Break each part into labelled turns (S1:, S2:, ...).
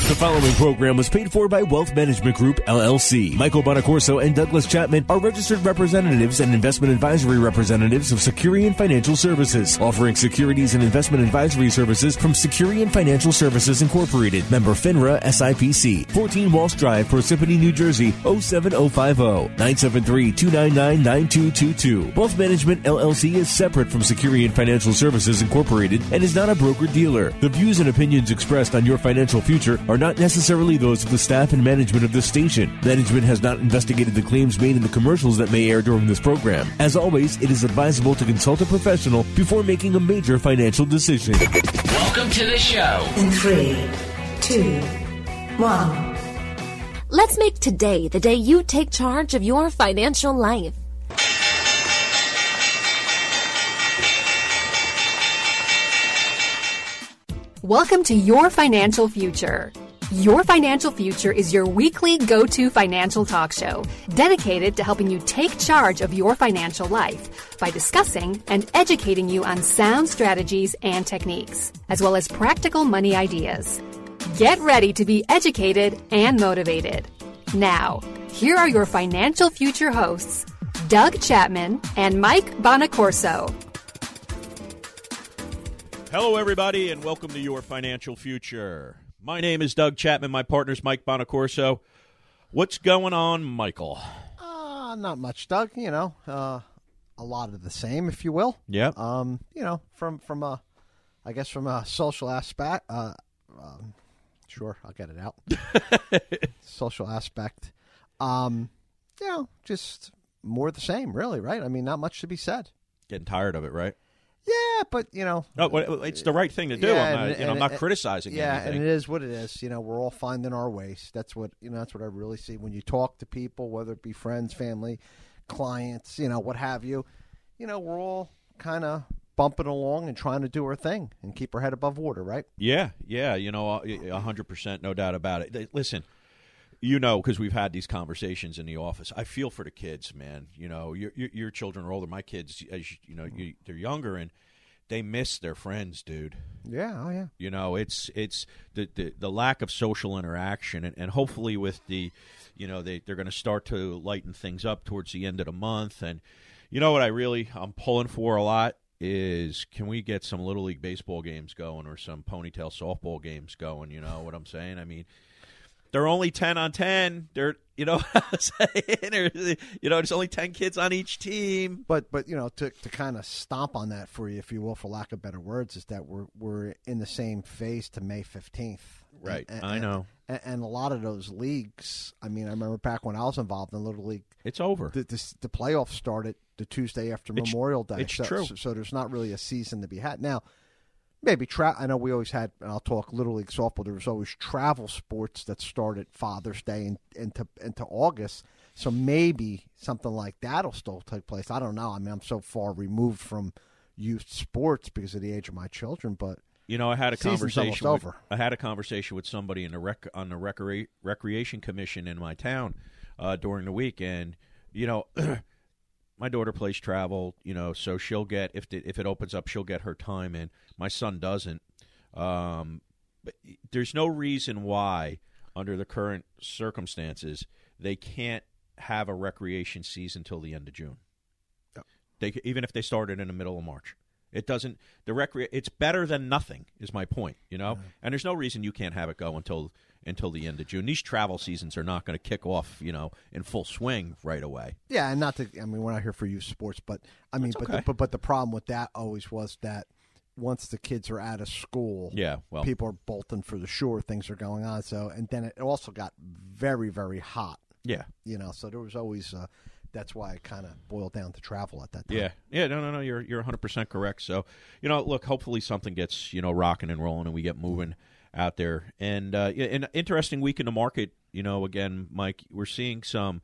S1: The following program was paid for by Wealth Management Group, LLC. Michael Bonacorso and Douglas Chapman are registered representatives and investment advisory representatives of Securian Financial Services, offering securities and investment advisory services from Securian Financial Services Incorporated, member FINRA SIPC, 14 Walsh Drive, Parsippany, New Jersey, 07050, 973-299-9222. Wealth Management, LLC is separate from Securian Financial Services Incorporated and is not a broker-dealer. The views and opinions expressed on your financial future are not necessarily those of the staff and management of this station. Management has not investigated the claims made in the commercials that may air during this program. As always, it is advisable to consult a professional before making a major financial decision.
S2: Welcome to the show.
S3: In 3, 2, 1.
S4: Let's make today the day you take charge of your financial life.
S5: Welcome to Your Financial Future. Your Financial Future is your weekly go-to financial talk show dedicated to helping you take charge of your financial life by discussing and educating you on sound strategies and techniques, as well as practical money ideas. Get ready to be educated and motivated. Now, here are your Financial Future hosts, Doug Chapman and Mike Bonacorso.
S6: Hello, everybody, and welcome to Your Financial Future. My name is Doug Chapman. My partner's Mike Bonacorso. What's going on, Michael?
S7: Not much, Doug. You know, a lot of the same, if you will.
S6: Yeah.
S7: You know, from a social aspect. Sure, I'll get it out. Social aspect. You know, just more of the same, really, right? I mean, not much to be said.
S6: Getting tired of it, right?
S7: Yeah, but, you know.
S6: No, it's the right thing to do.
S7: Yeah,
S6: I'm not criticizing anything.
S7: Yeah, and it is what it is. You know, we're all finding our ways. That's what I really see when you talk to people, whether it be friends, family, clients, you know, what have you. You know, we're all kind of bumping along and trying to do our thing and keep our head above water, right?
S6: Yeah, you know, 100%, no doubt about it. Listen, you know, because we've had these conversations in the office, I feel for the kids, man. You know, your children are older. My kids, as you know, they're younger, and they miss their friends, dude.
S7: Yeah, oh yeah.
S6: You know, it's the lack of social interaction, and hopefully with the, you know, they're going to start to lighten things up towards the end of the month. And you know what I'm pulling for a lot is, can we get some Little League baseball games going or some ponytail softball games going? You know what I'm saying? I mean, they're only 10 on 10. They're, you know what I'm saying? You know, there's only 10 kids on each team.
S7: But you know, to kind of stomp on that for you, if you will, for lack of better words, is that we're in the same phase to May 15th.
S6: Right, I know.
S7: And a lot of those leagues, I mean, I remember back when I was involved in Little League.
S6: It's over.
S7: The playoffs started the Tuesday after Memorial Day.
S6: It's true.
S7: So there's not really a season to be had. Now, maybe I know we always had, and I'll talk Little League softball, there was always travel sports that started Father's Day into August. So maybe something like that will still take place. I don't know. I mean, I'm so far removed from youth sports because of the age of my children, but
S6: you know, I had a conversation.
S7: Over.
S6: I had a conversation with somebody on the recreation commission in my town during the week, and you know, my daughter plays travel. You know, so she'll get if it opens up, she'll get her time in. My son doesn't. But there's no reason why, under the current circumstances, they can't have a recreation season till the end of June. Yep. Even if they started in the middle of March. It doesn't. It's better than nothing. Is my point. You know, and there's no reason you can't have it go until the end of June. These travel seasons are not going to kick off, you know, in full swing right away.
S7: Yeah, and not to. I mean, we're not here for youth sports, but I mean, but the problem with that always was that once the kids are out of school, people are bolting for the shore. Things are going on. So, and then it also got very, very hot.
S6: Yeah,
S7: you know, so there was always. That's why it kind of boiled down to travel at that time.
S6: Yeah, no, you're 100% correct. So, you know, look, hopefully something gets, you know, rocking and rolling and we get moving out there. And an interesting week in the market. You know, again, Mike, we're seeing some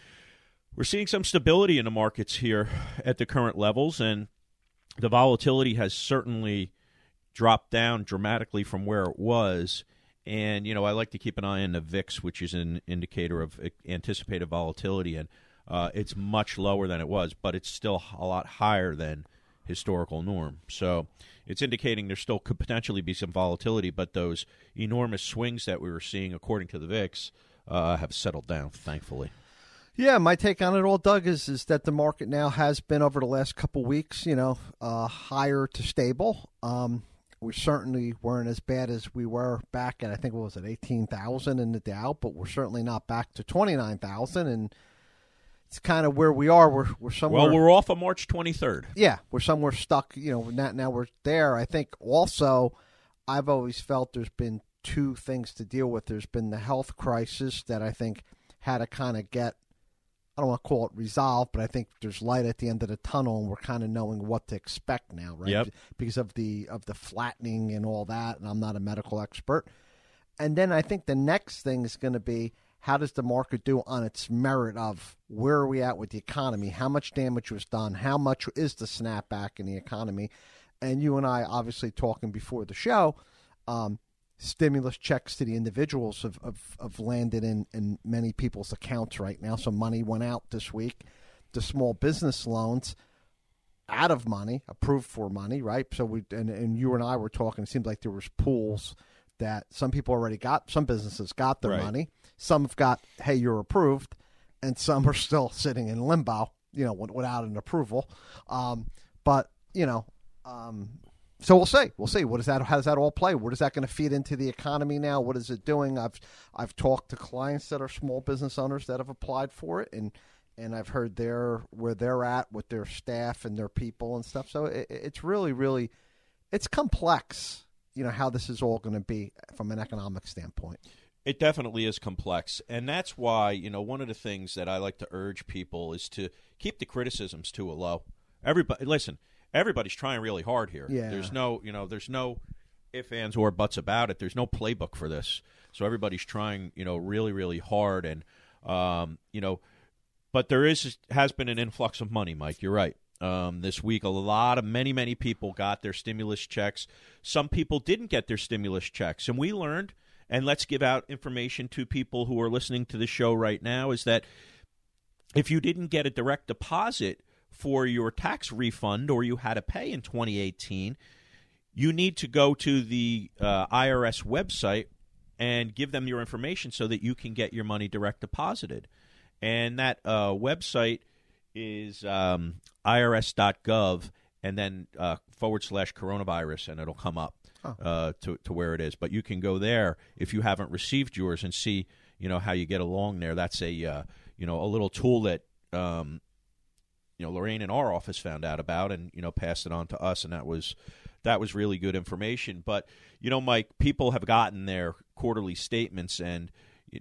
S6: stability in the markets here at the current levels, and the volatility has certainly dropped down dramatically from where it was. And you know, I like to keep an eye on the VIX, which is an indicator of anticipated volatility, and it's much lower than it was, but it's still a lot higher than historical norm. So it's indicating there still could potentially be some volatility, but those enormous swings that we were seeing, according to the VIX, have settled down, thankfully.
S7: Yeah, my take on it all, Doug, is that the market now has been over the last couple weeks, higher to stable. We certainly weren't as bad as we were back at, I think, what was it, 18,000 in the Dow, but we're certainly not back to 29,000, and it's kind of where we are. We're somewhere.
S6: Well, we're off of March 23rd.
S7: Yeah, we're somewhere stuck. Now we're there. I think also, I've always felt there's been two things to deal with. There's been the health crisis that I think had to kind of get, I don't want to call it resolved, but I think there's light at the end of the tunnel, and we're kind of knowing what to expect now, right?
S6: Yep.
S7: Because of the flattening and all that, and I'm not a medical expert. And then I think the next thing is going to be, how does the market do on its merit of where are we at with the economy? How much damage was done? How much is the snapback in the economy? And you and I, obviously talking before the show, stimulus checks to the individuals have landed in many people's accounts right now. So money went out this week. The small business loans, out of money, approved for money, right? So and you and I were talking, it seemed like there was pools that some people already got, some businesses got their money. Some have got, hey, you're approved, and some are still sitting in limbo, without an approval. So we'll see. How does that all play? Where is that going to feed into the economy now? What is it doing? I've talked to clients that are small business owners that have applied for it, and I've heard where they're at with their staff and their people and stuff. So it's really, really, it's complex, how this is all going to be from an economic standpoint.
S6: It definitely is complex, and that's why, one of the things that I like to urge people is to keep the criticisms to a low. Everybody's trying really hard here.
S7: Yeah.
S6: There's no ifs, ands, or buts about it. There's no playbook for this. So everybody's trying, really, really hard. And, but there has been an influx of money, Mike. You're right. This week, many, many people got their stimulus checks. Some people didn't get their stimulus checks. And we learned, and let's give out information to people who are listening to the show right now, is that if you didn't get a direct deposit for your tax refund, or you had to pay in 2018, you need to go to the IRS website and give them your information so that you can get your money direct deposited. And that website is irs.gov and then /coronavirus, and it'll come up to where it is. But you can go there if you haven't received yours and see, how you get along there. That's a little tool that Lorraine in our office found out about and, passed it on to us, and that was really good information. But, Mike, people have gotten their quarterly statements, and,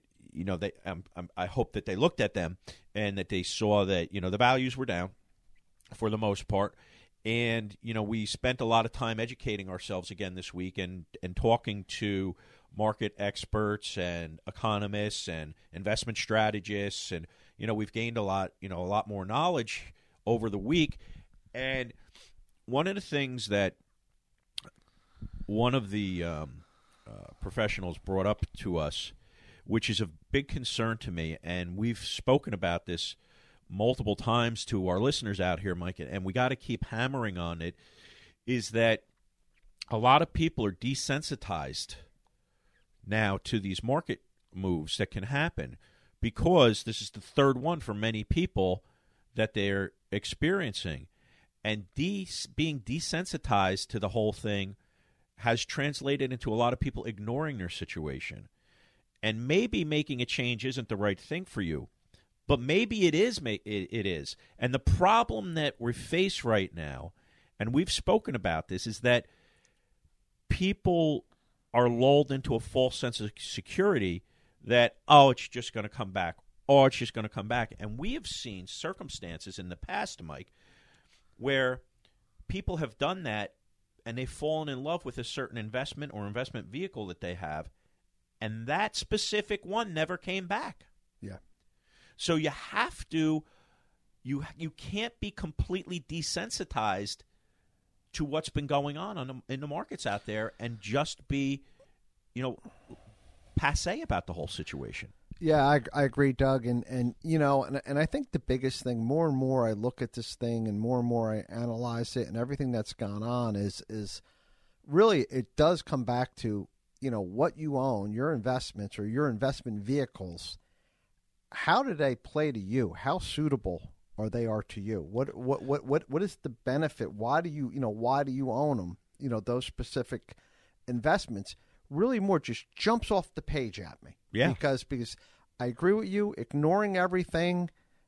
S6: I hope that they looked at them and that they saw that, the values were down for the most part. And, we spent a lot of time educating ourselves again this week and talking to market experts and economists and investment strategists. And, we've gained a lot more knowledge over the week. And one of the things that one of the professionals brought up to us, which is a big concern to me, and we've spoken about this multiple times to our listeners out here, Mike, and we got to keep hammering on it, is that a lot of people are desensitized now to these market moves that can happen, because this is the third one for many people that they're experiencing. And being desensitized to the whole thing has translated into a lot of people ignoring their situation. And maybe making a change isn't the right thing for you, but maybe it is. It is. And the problem that we face right now, and we've spoken about this, is that people are lulled into a false sense of security that, it's just going to come back. It's just going to come back. And we have seen circumstances in the past, Mike, where people have done that and they've fallen in love with a certain investment or investment vehicle that they have, and that specific one never came back.
S7: Yeah.
S6: So you have to, you can't be completely desensitized to what's been going on in the markets out there and just be, passé about the whole situation.
S7: Yeah, I agree, Doug. And you know, and I think the biggest thing, more and more I look at this thing and more I analyze it and everything that's gone on is really it does come back to, you know, what you own, your investments or your investment vehicles. How do they play to you? How suitable are they to you? What is the benefit? Why do you own them? You know, those specific investments really more just jumps off the page at me.
S6: Yeah.
S7: Because I agree with you. Ignoring everything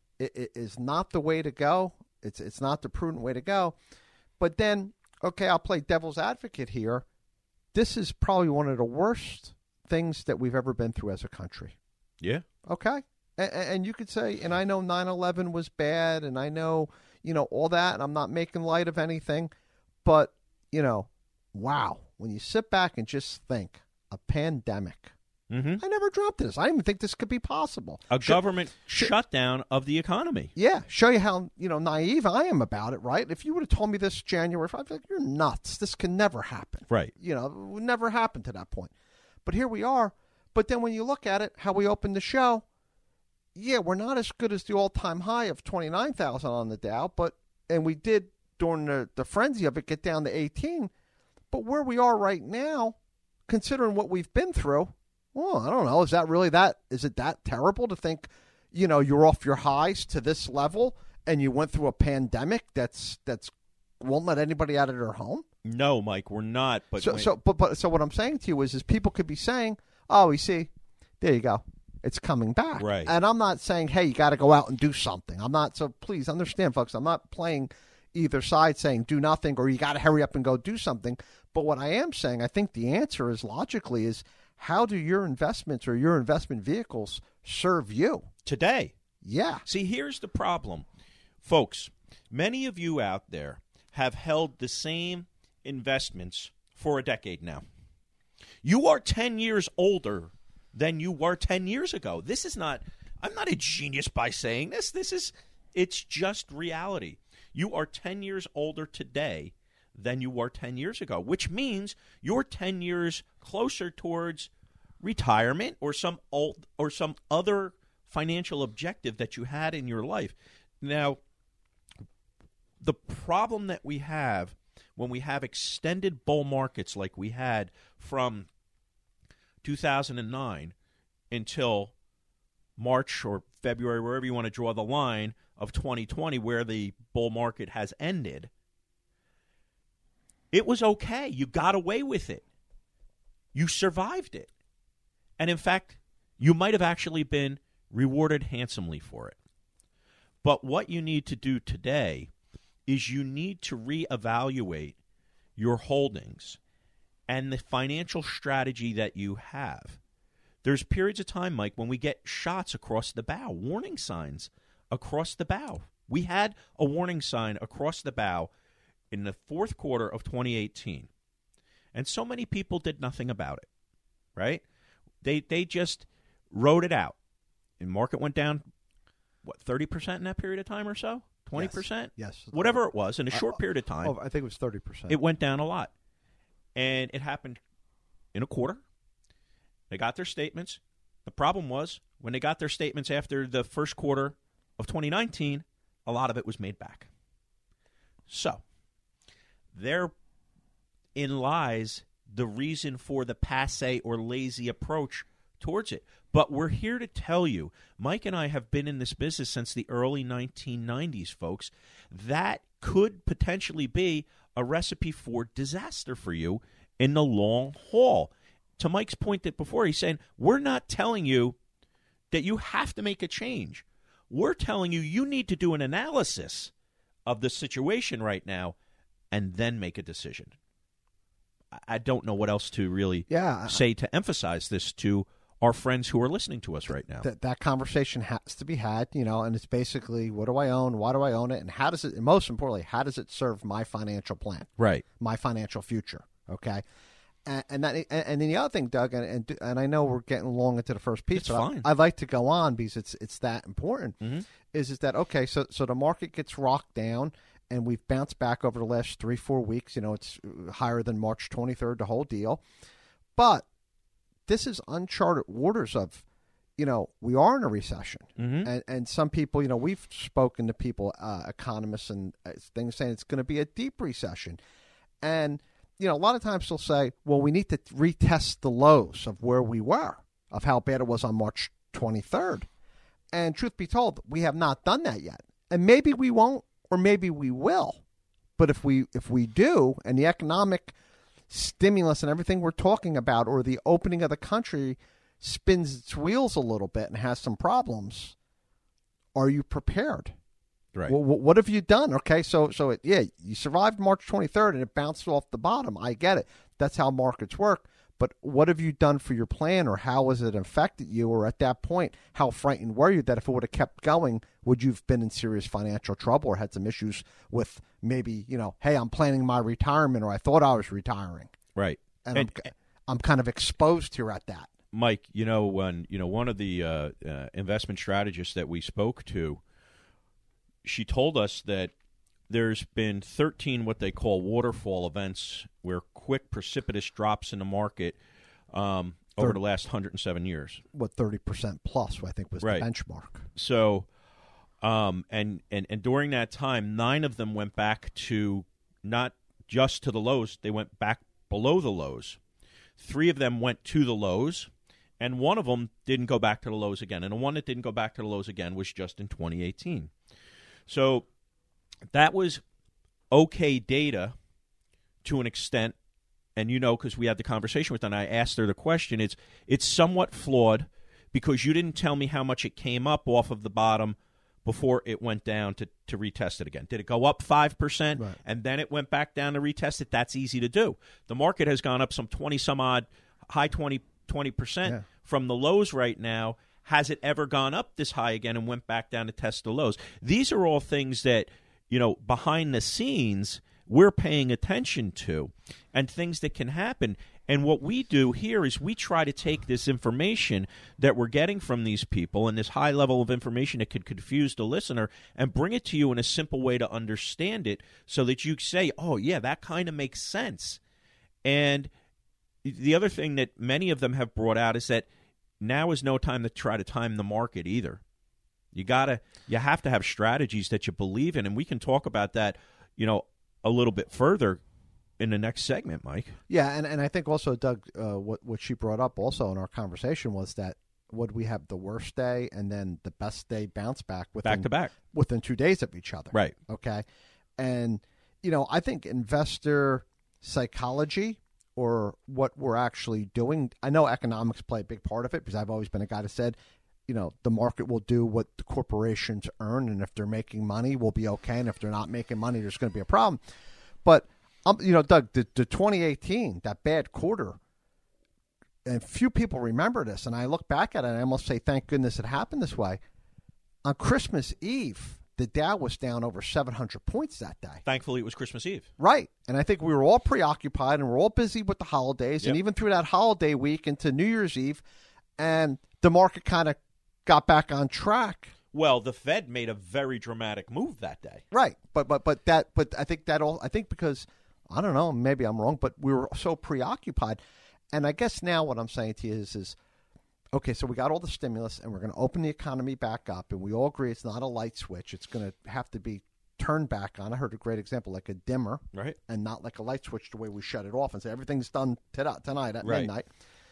S7: is not the way to go. It's not the prudent way to go. But then, okay, I'll play devil's advocate here. This is probably one of the worst things that we've ever been through as a country.
S6: Yeah.
S7: Okay. And you could say, and I know 9/11 was bad, and I know, you know, all that, and I'm not making light of anything. But, you know, wow. When you sit back and just think, a pandemic.
S6: Mm-hmm.
S7: I never dreamt this. I didn't even think this could be possible.
S6: A government shutdown of the economy.
S7: Yeah. Show you how, you know, naive I am about it, right? If you would have told me this January, I'd be like, you're nuts. This can never happen.
S6: Right.
S7: You know, it would never happen to that point. But here we are. But then when you look at it, how we opened the show, yeah, we're not as good as the all-time high of 29,000 on the Dow, and we did, during the frenzy of it, get down to 18. But where we are right now, considering what we've been through, well, I don't know. Is it that terrible to think, you know, you're off your highs to this level and you went through a pandemic that's won't let anybody out of their home?
S6: No, Mike, we're not. But
S7: so what I'm saying to you is people could be saying, oh, you see, there you go. It's coming back.
S6: Right.
S7: And I'm not saying, hey, you got to go out and do something. I'm not. So please understand, folks, I'm not playing either side saying do nothing or you got to hurry up and go do something. But what I am saying, I think the answer is logically is how do your investments or your investment vehicles serve you?
S6: Today.
S7: Yeah.
S6: See, here's the problem. Folks, many of you out there have held the same investments for a decade now. You are 10 years older than you were 10 years ago. This is not, I'm not a genius by saying this. It's just reality. You are 10 years older today than you were 10 years ago, which means you're 10 years closer towards retirement or some other financial objective that you had in your life. Now, the problem that we have when we have extended bull markets like we had from 2009 until March or February, wherever you want to draw the line, of 2020, where the bull market has ended, it was okay. You got away with it. You survived it. And in fact, you might have actually been rewarded handsomely for it. But what you need to do today is you need to reevaluate your holdings and the financial strategy that you have. There's periods of time, Mike, when we get shots across the bow, warning signs across the bow. We had a warning sign across the bow in the fourth quarter of 2018. And so many people did nothing about it, right? They just rode it out. And market went down, 30% in that period of time or so? 20%?
S7: Yes.
S6: Whatever it was, in a short period of time.
S7: I think it was 30%.
S6: It went down a lot. And it happened in a quarter. They got their statements. The problem was, when they got their statements after the first quarter of 2019, a lot of it was made back. So, therein lies the reason for the passé or lazy approach towards it. But we're here to tell you, Mike and I have been in this business since the early 1990s, folks. That could potentially be a recipe for disaster for you in the long haul. To Mike's point that before, he's saying, we're not telling you that you have to make a change. We're telling you you need to do an analysis of the situation right now and then make a decision. I don't know what else to really say to emphasize this to our friends who are listening to us right now.
S7: That conversation has to be had, you know, and it's basically, what do I own? Why do I own it? And how does it, and most importantly, how does it serve my financial plan?
S6: Right.
S7: My financial future. Okay. And then the other thing, Doug, and I know we're getting long into the first piece, but I'd like to go on because it's that important. Mm-hmm. Is that okay? So the market gets rocked down, and we've bounced back over the last 3-4 weeks. You know, it's higher than March 23rd, the whole deal. But this is uncharted waters of, we are in a recession.
S6: Mm-hmm.
S7: And some people, we've spoken to people, economists and things saying it's going to be a deep recession. And, a lot of times they'll say, well, we need to retest the lows of where we were, of how bad it was on March 23rd. And truth be told, we have not done that yet. And maybe we won't, or maybe we will. But if we do, and the economic stimulus and everything we're talking about, or the opening of the country spins its wheels a little bit and has some problems, are you prepared?
S6: Right.
S7: Well, what have you done? Okay, so you survived March 23rd and it bounced off the bottom. I get it. That's how markets work. But what have you done for your plan, or how has it affected you? Or at that point, how frightened were you that if it would have kept going, would you have been in serious financial trouble or had some issues with maybe, hey, I'm planning my retirement, or I thought I was retiring.
S6: Right.
S7: And I'm kind of exposed here at that.
S6: Mike, when one of the investment strategists that we spoke to, she told us that there's been 13 what they call waterfall events, where quick precipitous drops in the market over the last 107 years.
S7: What, 30% plus, I think, was
S6: right.
S7: The benchmark.
S6: So, and during that time, 9 of them went back to not just to the lows; they went back below the lows. 3 of them went to the lows, and 1 of them didn't go back to the lows again. And the one that didn't go back to the lows again was just in 2018. So that was okay data to an extent. And because we had the conversation with her, and I asked her the question, it's somewhat flawed because you didn't tell me how much it came up off of the bottom before it went down to retest it again. Did it go up 5%
S7: right.
S6: and then it went back down to retest it? That's easy to do. The market has gone up some 20-some-odd, high 20% from the lows right now. Has it ever gone up this high again and went back down to test the lows? These are all things that, behind the scenes we're paying attention to, and things that can happen. And what we do here is we try to take this information that we're getting from these people and this high level of information that could confuse the listener and bring it to you in a simple way to understand it so that you say, oh, yeah, that kind of makes sense. And the other thing that many of them have brought out is that now is no time to try to time the market either. You have to have strategies that you believe in, and we can talk about that, a little bit further in the next segment, Mike.
S7: Yeah, and I think also, Doug, what she brought up also in our conversation was that would we have the worst day and then the best day bounce back
S6: back to back
S7: within 2 days of each other.
S6: Right.
S7: Okay. And, I think investor psychology, or what we're actually doing, I know economics play a big part of it because I've always been a guy that said, the market will do what the corporations earn, and if they're making money, we'll be okay, and if they're not making money, there's going to be a problem. But, Doug, the 2018, that bad quarter, and few people remember this, and I look back at it and I almost say, thank goodness it happened this way. On Christmas Eve, the Dow was down over 700 points that day.
S6: Thankfully, it was Christmas Eve.
S7: Right. And I think we were all preoccupied and we're all busy with the holidays. Yep. And even through that holiday week into New Year's Eve, and the market kind of got back on track.
S6: Well, the Fed made a very dramatic move that day.
S7: Right. But I think because, I don't know, maybe I'm wrong, but we were so preoccupied. And I guess now what I'm saying to you is okay, so we got all the stimulus, and we're going to open the economy back up, and we all agree it's not a light switch. It's going to have to be turned back on. I heard a great example, like a dimmer,
S6: right,
S7: and not like a light switch the way we shut it off and say everything's done tonight at midnight.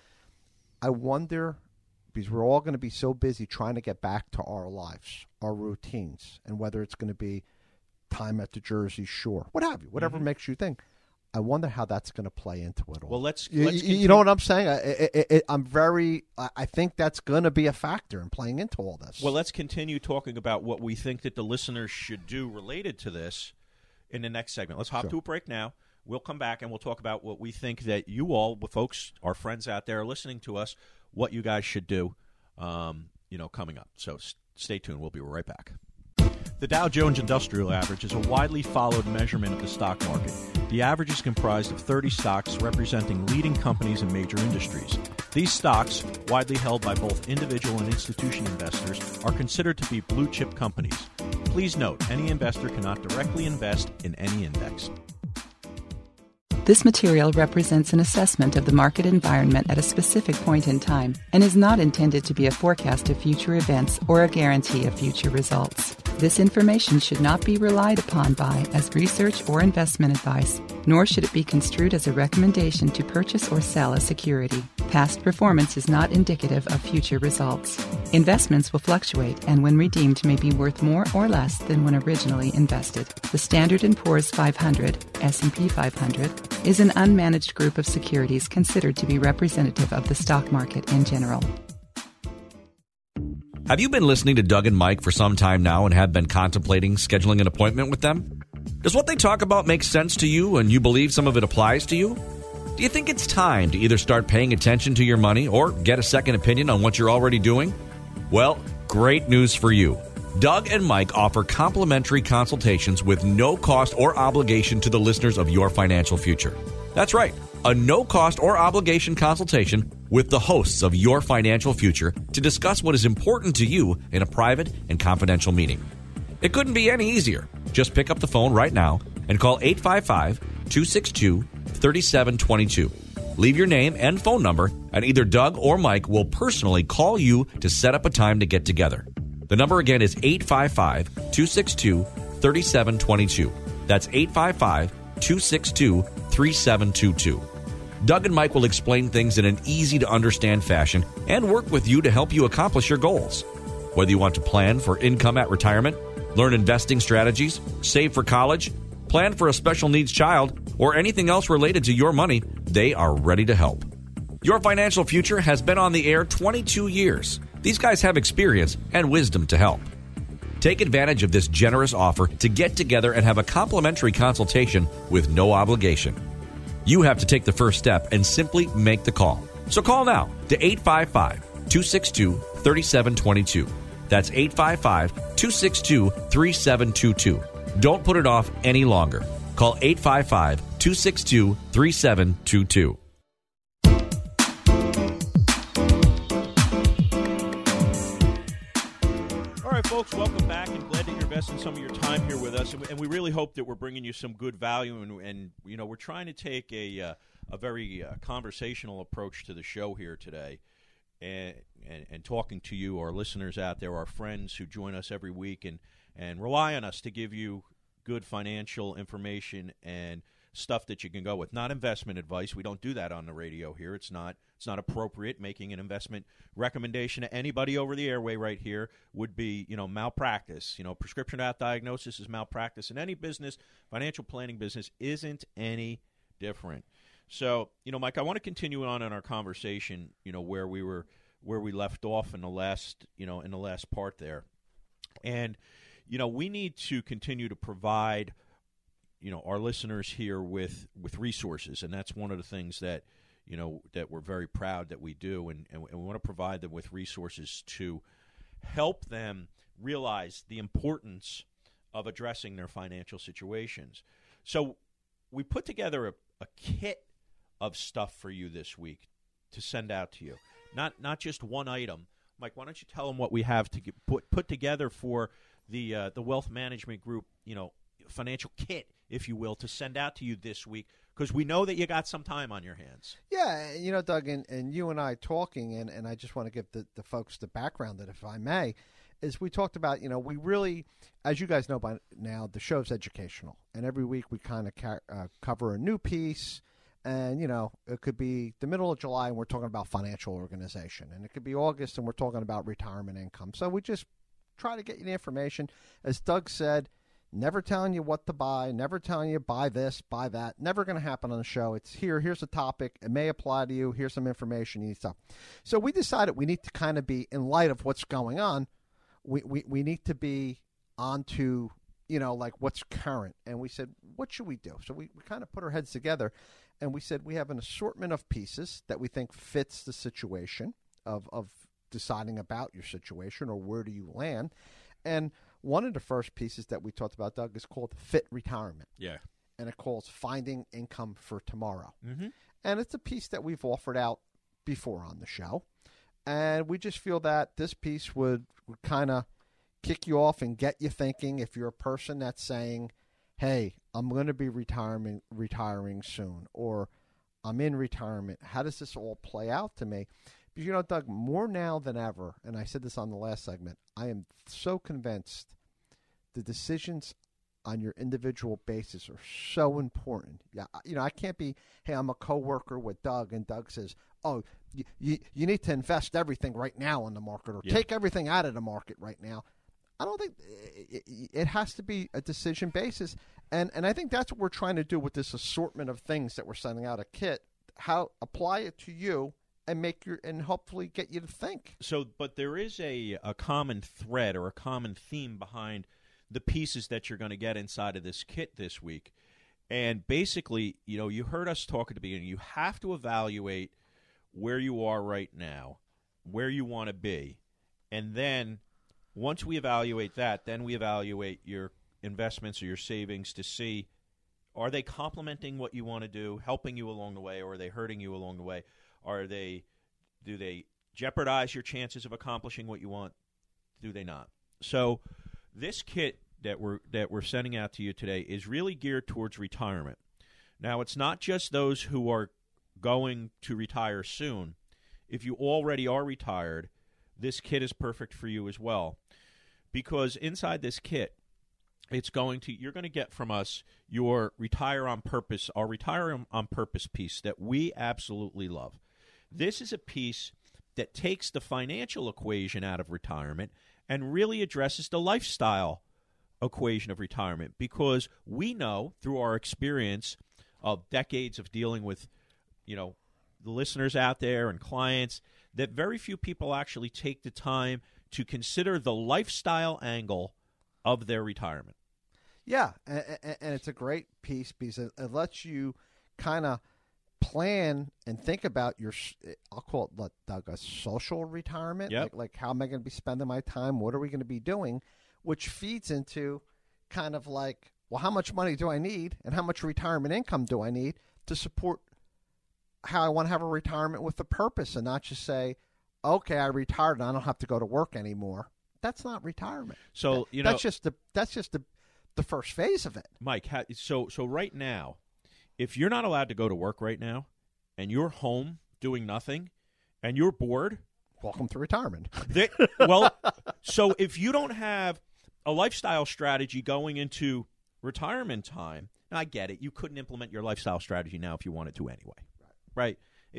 S7: I wonder, because we're all going to be so busy trying to get back to our lives, our routines, and whether it's going to be time at the Jersey Shore, what have you, whatever makes you think. I wonder how that's going to play into it all.
S6: Well, let's
S7: you know what I'm saying? I think that's going to be a factor in playing into all this.
S6: Well, let's continue talking about what we think that the listeners should do related to this in the next segment. Let's hop to a break now. We'll come back and we'll talk about what we think that you all, folks, our friends out there listening to us, what you guys should do, coming up. So stay tuned. We'll be right back. The Dow Jones Industrial Average is a widely followed measurement of the stock market. The average is comprised of 30 stocks representing leading companies in major industries. These stocks, widely held by both individual and institution investors, are considered to be blue-chip companies. Please note, any investor cannot directly invest in any index.
S8: This material represents an assessment of the market environment at a specific point in time and is not intended to be a forecast of future events or a guarantee of future results. This information should not be relied upon by as research or investment advice, nor should it be construed as a recommendation to purchase or sell a security. Past performance is not indicative of future results. Investments will fluctuate and when redeemed may be worth more or less than when originally invested. The Standard & Poor's 500, S&P 500, is an unmanaged group of securities considered to be representative of the stock market in general.
S9: Have you been listening to Doug and Mike for some time now and have been contemplating scheduling an appointment with them? Does what they talk about make sense to you and you believe some of it applies to you? Do you think it's time to either start paying attention to your money or get a second opinion on what you're already doing? Well, great news for you. Doug and Mike offer complimentary consultations with no cost or obligation to the listeners of Your Financial Future. That's right, a no cost or obligation consultation with the hosts of Your Financial Future to discuss what is important to you in a private and confidential meeting. It couldn't be any easier. Just pick up the phone right now and call 855-262-3722. Leave your name and phone number, and either Doug or Mike will personally call you to set up a time to get together. The number again is 855-262-3722. That's 855-262-3722. Doug and Mike will explain things in an easy-to-understand fashion and work with you to help you accomplish your goals. Whether you want to plan for income at retirement, learn investing strategies, save for college, plan for a special needs child, or anything else related to your money, they are ready to help. Your Financial Future has been on the air 22 years. These guys have experience and wisdom to help. Take advantage of this generous offer to get together and have a complimentary consultation with no obligation. You have to take the first step and simply make the call. So call now to 855-262-3722. That's 855-262-3722. Don't put it off any longer. Call 855-262-3722.
S6: All right, folks, welcome back, and glad that you're investing some of your time here with us. And we really hope that we're bringing you some good value. And you know, we're trying to take a very conversational approach to the show here today, and talking to you, our listeners out there, our friends who join us every week and rely on us to give you good financial information and stuff that you can go with. Not investment advice. We don't do that on the radio here. It's not appropriate. Making an investment recommendation to anybody over the airway right here would be, malpractice. Prescription without diagnosis is malpractice. And any business, financial planning business, isn't any different. So, Mike, I want to continue on in our conversation, where we left off in the last part there. And, we need to continue to provide, our listeners here with resources. And that's one of the things that, that we're very proud that we do. And we want to provide them with resources to help them realize the importance of addressing their financial situations. So we put together a kit of stuff for you this week to send out to you. Not just one item. Mike, why don't you tell them what we have to put together for the Wealth Management Group, financial kit, if you will, to send out to you this week, because we know that you got some time on your hands.
S7: Yeah, Doug, and you and I talking, and I just want to give the folks the background that, if I may, is we talked about, we really, as you guys know by now, the show's educational, and every week we kind of cover a new piece. And, it could be the middle of July and we're talking about financial organization. And it could be August and we're talking about retirement income. So we just try to get you the information. As Doug said, never telling you what to buy, never telling you buy this, buy that. Never going to happen on the show. It's here's a topic. It may apply to you. Here's some information you need stuff. So we decided we need to kind of be, in light of what's going on, we need to be onto, like what's current. And we said, what should we do? So we kind of put our heads together. And we said we have an assortment of pieces that we think fits the situation of deciding about your situation or where do you land. And one of the first pieces that we talked about, Doug, is called Fit Retirement.
S6: Yeah.
S7: And it calls Finding Income for Tomorrow.
S6: Mm-hmm.
S7: And it's a piece that we've offered out before on the show. And we just feel that this piece would kind of kick you off and get you thinking if you're a person that's saying, hey, I'm going to be retiring soon, or I'm in retirement. How does this all play out to me? Because, Doug, more now than ever, and I said this on the last segment, I am so convinced the decisions on your individual basis are so important. Yeah, I can't be, hey, I'm a coworker with Doug, and Doug says, oh, you need to invest everything right now in the market, or take everything out of the market right now. I don't think it has to be a decision basis, and I think that's what we're trying to do with this assortment of things that we're sending out a kit. How apply it to you and hopefully get you to think.
S6: So, but there is a common thread or a common theme behind the pieces that you're going to get inside of this kit this week, and basically, you heard us talk at the beginning. You have to evaluate where you are right now, where you want to be, and then. Once we evaluate that, then we evaluate your investments or your savings to see, are they complementing what you want to do, helping you along the way, or are they hurting you along the way? Do they jeopardize your chances of accomplishing what you want? Do they not? So this kit that we're sending out to you today is really geared towards retirement. Now, it's not just those who are going to retire soon. If you already are retired, this kit is perfect for you as well, because inside this kit, you're going to get from us your Retire on Purpose, our Retire on Purpose piece that we absolutely love. This is a piece that takes the financial equation out of retirement and really addresses the lifestyle equation of retirement, because we know through our experience of decades of dealing with, the listeners out there and clients, that very few people actually take the time to consider the lifestyle angle of their retirement.
S7: Yeah, and it's a great piece because it lets you kind of plan and think about I'll call it, Doug, a social retirement.
S6: Yep.
S7: Like how am I going to be spending my time? What are we going to be doing? Which feeds into kind of like, well, how much money do I need and how much retirement income do I need to support how I want to have a retirement with a purpose, and not just say, okay, I retired and I don't have to go to work anymore. That's not retirement.
S6: So
S7: that's just the first phase of it.
S6: Mike, so right now, if you're not allowed to go to work right now, and you're home doing nothing, and you're bored,
S7: welcome to retirement.
S6: So if you don't have a lifestyle strategy going into retirement time, I get it. You couldn't implement your lifestyle strategy now if you wanted to anyway. Right?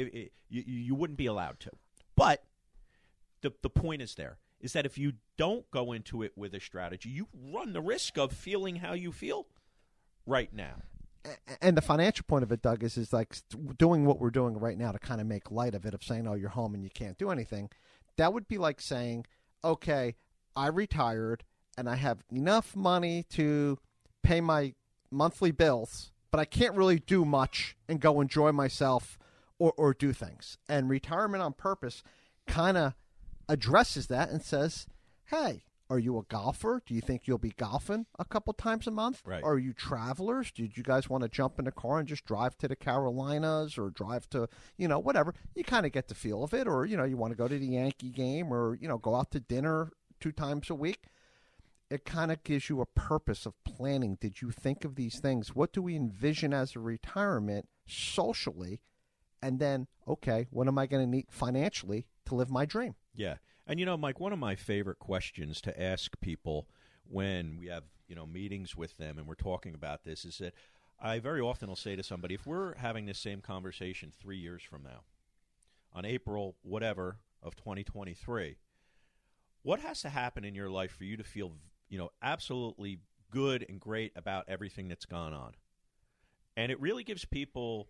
S6: You wouldn't be allowed to. But the point is that if you don't go into it with a strategy, you run the risk of feeling how you feel right now.
S7: And the financial point of it, Doug, is like doing what we're doing right now to kind of make light of it, of saying, oh, you're home and you can't do anything. That would be like saying, okay, I retired and I have enough money to pay my monthly bills, but I can't really do much and go enjoy myself or do things. And Retirement on Purpose kind of addresses that and says, hey, are you a golfer? Do you think you'll be golfing a couple times a month?
S6: Right.
S7: Are you travelers? Did you guys want to jump in a car and just drive to the Carolinas or drive to, whatever? You kind of get the feel of it. Or, you want to go to the Yankee game or, go out to dinner 2 times a week. It kind of gives you a purpose of planning. Did you think of these things? What do we envision as a retirement socially? And then, okay, what am I going to need financially to live my dream?
S6: Yeah. And, Mike, one of my favorite questions to ask people when we have, meetings with them and we're talking about this is that I very often will say to somebody, if we're having this same conversation 3 years from now, on April whatever of 2023, what has to happen in your life for you to feel, absolutely good and great about everything that's gone on? And it really gives people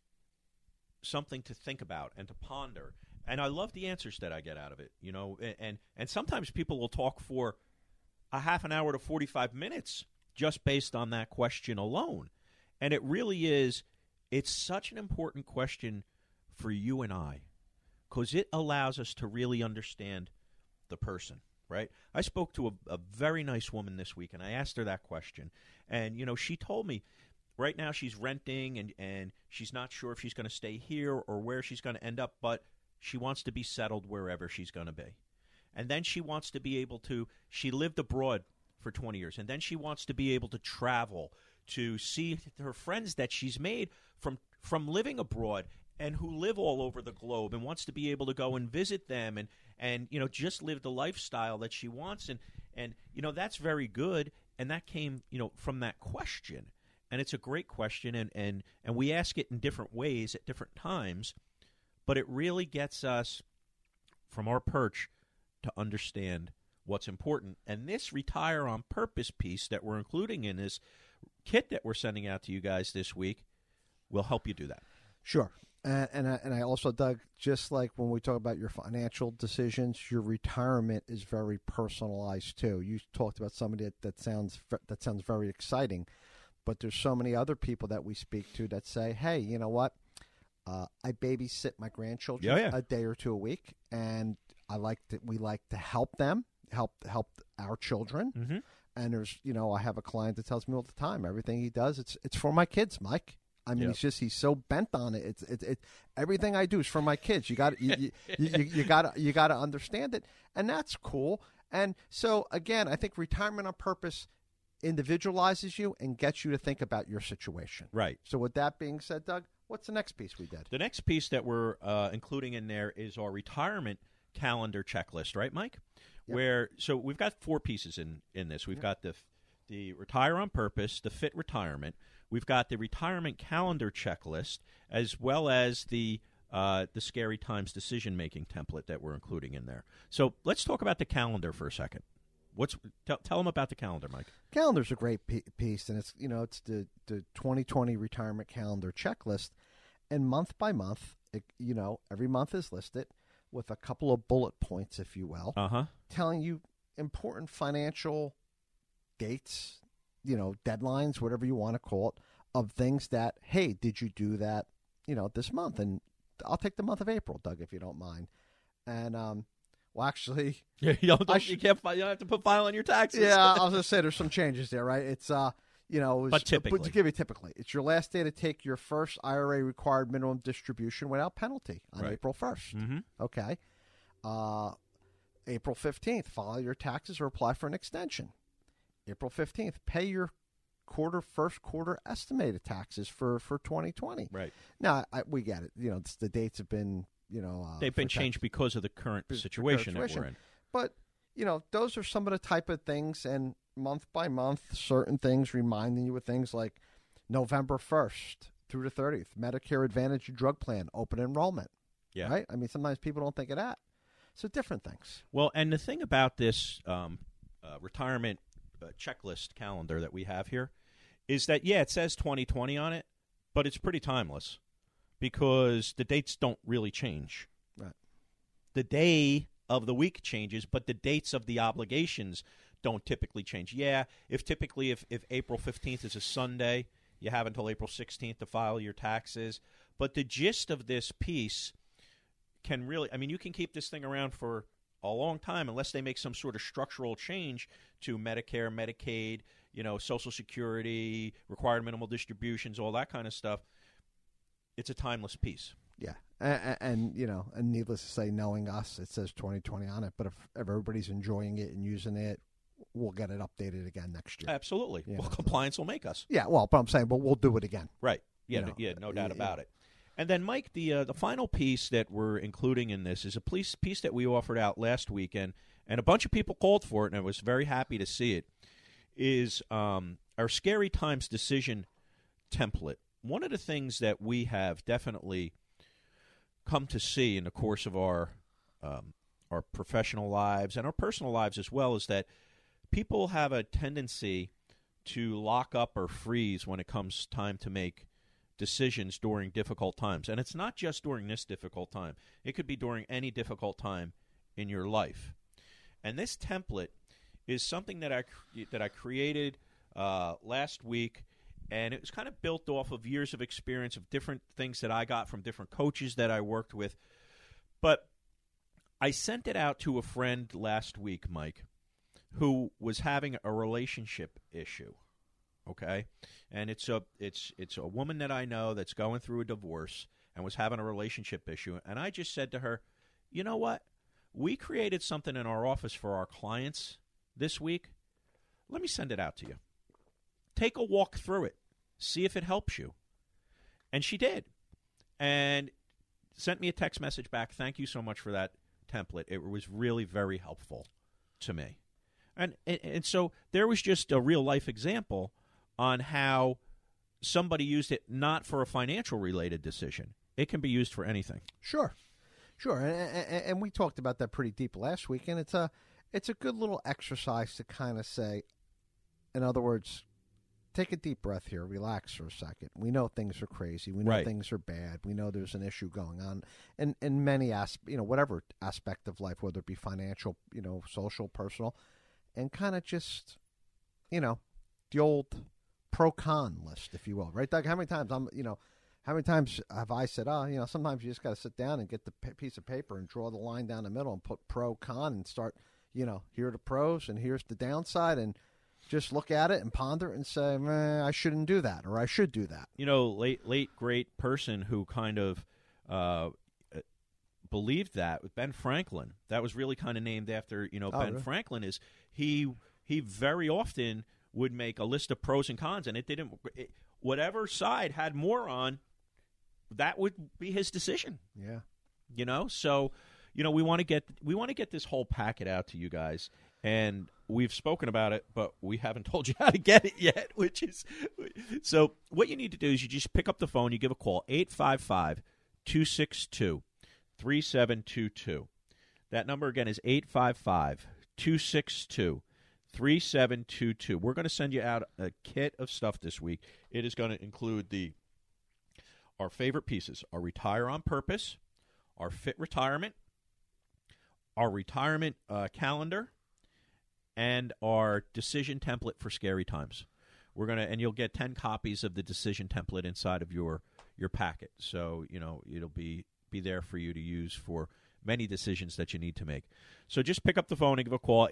S6: something to think about and to ponder. And I love the answers that I get out of it, and sometimes people will talk for a half an hour to 45 minutes just based on that question alone. And it really is, it's such an important question for you and I, because it allows us to really understand the person, right? I spoke to a very nice woman this week, and I asked her that question. And, she told me, right now she's renting, and she's not sure if she's going to stay here or where she's going to end up, but she wants to be settled wherever she's going to be. And then she wants to be able to – she lived abroad for 20 years, and then she wants to be able to travel to see her friends that she's made from living abroad and who live all over the globe and wants to be able to go and visit them and just live the lifestyle that she wants. And that's very good. And that came, from that question. And it's a great question. And we ask it in different ways at different times. But it really gets us from our perch to understand what's important. And this Retire on Purpose piece that we're including in this kit that we're sending out to you guys this week will help you do that.
S7: Sure. And I also, Doug, just like when we talk about your financial decisions, your retirement is very personalized too. You talked about somebody that sounds very exciting, but there's so many other people that we speak to that say, hey, you know what? I babysit my grandchildren a day or two a week, and we like to help them, help our children.
S6: Mm-hmm.
S7: And there's, I have a client that tells me all the time, everything he does, it's for my kids, Mike. I mean, he's so bent on it. It's everything I do is for my kids. You got you got to understand it, and that's cool. And so again, I think Retirement on Purpose individualizes you and gets you to think about your situation.
S6: Right.
S7: So with that being said, Doug, what's the next piece we did?
S6: The next piece that we're including in there is our retirement calendar checklist, right, Mike? Yep. So we've got 4 pieces in this. We've got the Retire on Purpose, the Fit Retirement. We've got the retirement calendar checklist, as well as the Scary Times decision-making template that we're including in there. So let's talk about the calendar for a second. Tell them about the calendar, Mike.
S7: Calendar's a great piece, and it's the 2020 retirement calendar checklist, and month by month, every month is listed with a couple of bullet points, if you will, telling you important financial dates, deadlines, whatever you want to call it, of things that, hey, did you do that, this month? And I'll take the month of April, Doug, if you don't mind. And, well, actually,
S6: you don't have to put file on your taxes.
S7: Yeah, I was going to say there's some changes there, right? It's,
S6: but typically,
S7: to give you typically, it's your last day to take your first IRA required minimum distribution without penalty on April 1st.
S6: Mm-hmm.
S7: Okay. April 15th, file your taxes or apply for an extension. April 15th, pay your first quarter estimated taxes for 2020.
S6: Right.
S7: Now, we get it. The dates have been,
S6: they've been changed because of the current situation that we're in.
S7: But, those are some of the type of things, and month by month, certain things reminding you of things like November 1st through the 30th, Medicare Advantage drug plan, open enrollment.
S6: Yeah.
S7: Right? I mean, sometimes people don't think of that. So different things.
S6: Well, and the thing about this retirement checklist calendar that we have here is that, it says 2020 on it, but it's pretty timeless because the dates don't really change.
S7: Right.
S6: The day of the week changes, but the dates of the obligations don't typically change. Yeah, if April 15th is a Sunday, you have until April 16th to file your taxes. But the gist of this piece can really, you can keep this thing around for a long time unless they make some sort of structural change to Medicare, Medicaid, Social Security, required minimal distributions, all that kind of stuff. It's a timeless piece.
S7: Yeah. And needless to say, knowing us, it says 2020 on it. But if everybody's enjoying it and using it, we'll get it updated again next year.
S6: Absolutely. Compliance will make us.
S7: Yeah, but I'm saying, we'll do it again.
S6: Right. Yeah, no doubt about it. And then, Mike, the final piece that we're including in this is a piece that we offered out last weekend, and a bunch of people called for it, and I was very happy to see it, is our Scary Times decision template. One of the things that we have definitely come to see in the course of our professional lives and our personal lives as well is that people have a tendency to lock up or freeze when it comes time to make decisions during difficult times. And it's not just during this difficult time. It could be during any difficult time in your life. And this template is something that I created last week, and it was kind of built off of years of experience of different things that I got from different coaches that I worked with. But I sent it out to a friend last week, Mike, who was having a relationship issue. Okay, and it's a woman that I know that's going through a divorce and was having a relationship issue. And I just said to her, you know what? We created something in our office for our clients this week. Let me send it out to you. take a walk through it. See if it helps you. And she did. And sent me a text message back. Thank you so much for that template. It was really very helpful to me. And so there was just a real-life example on how somebody used it not for a financial-related decision. It can be used for anything.
S7: Sure. And we talked about that pretty deep last week, and it's a good little exercise to kind of say, in other words, take a deep breath here, relax for a second. We know things are crazy. We know things are bad. We know there's an issue going on in many whatever aspect of life, whether it be financial, social, personal, and kind of just, the old pro-con list, if you will, right, Doug? How many times have I said, sometimes you just got to sit down and get the piece of paper and draw the line down the middle and put pro-con and start, here are the pros and here's the downside, and just look at it and ponder it and say, I shouldn't do that, or I should do that.
S6: Late great person who kind of believed that with Ben Franklin. That was really kind of named after, Ben
S7: really?
S6: Franklin. Is he very often would make a list of pros and cons, and whatever side had more on, that would be his decision.
S7: Yeah.
S6: So, we want to get this whole packet out to you guys. And we've spoken about it, but we haven't told you how to get it yet, so what you need to do is you just pick up the phone, you give a call, 855-262-3722. That number again is 855-262-3722. We're going to send you out a kit of stuff this week. It is going to include our favorite pieces, our Retire on Purpose, our Fit Retirement, our retirement calendar, and our decision template for scary times. And you'll get 10 copies of the decision template inside of your packet. So, it'll be there for you to use for many decisions that you need to make. So just pick up the phone and give a call,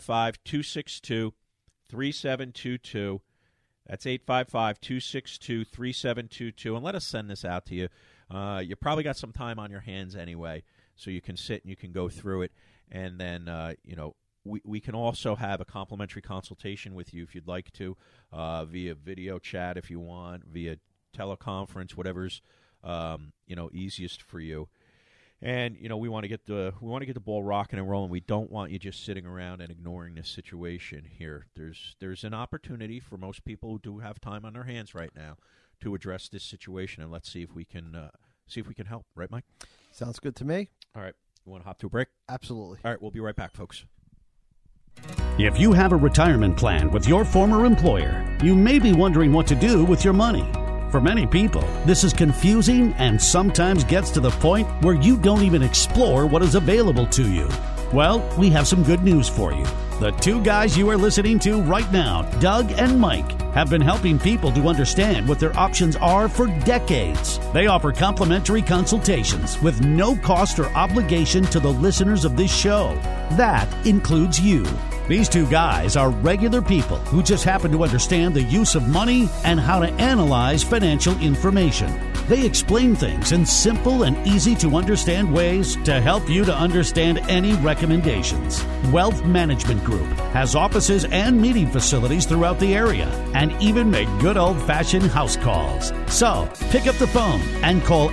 S6: 855-262-3722. That's 855-262-3722. And let us send this out to you. You probably got some time on your hands anyway, so you can sit and you can go through it. And then, we can also have a complimentary consultation with you if you'd like to, via video chat if you want, via teleconference, whatever's easiest for you. And we want to get the ball rocking and rolling. We don't want you just sitting around and ignoring this situation here. There's an opportunity for most people who do have time on their hands right now to address this situation, and let's see if we can help. Right, Mike?
S7: Sounds good to me.
S6: All right. You want to hop to a break?
S7: Absolutely.
S6: All right. We'll be right back, folks.
S10: If you have a retirement plan with your former employer, you may be wondering what to do with your money. For many people, this is confusing and sometimes gets to the point where you don't even explore what is available to you. Well, we have some good news for you. The two guys you are listening to right now, Doug and Mike, have been helping people to understand what their options are for decades. They offer complimentary consultations with no cost or obligation to the listeners of this show. That includes you. These two guys are regular people who just happen to understand the use of money and how to analyze financial information. They explain things in simple and easy to understand ways to help you to understand any recommendations. Wealth Management Group has offices and meeting facilities throughout the area and even make good old-fashioned house calls. So, pick up the phone and call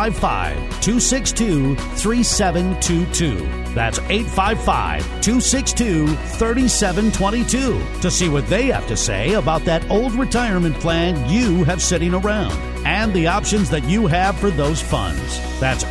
S10: 855-262-3722. That's 855-262-3722 to see what they have to say about that old retirement plan you have sitting around and the options that you have for those funds. That's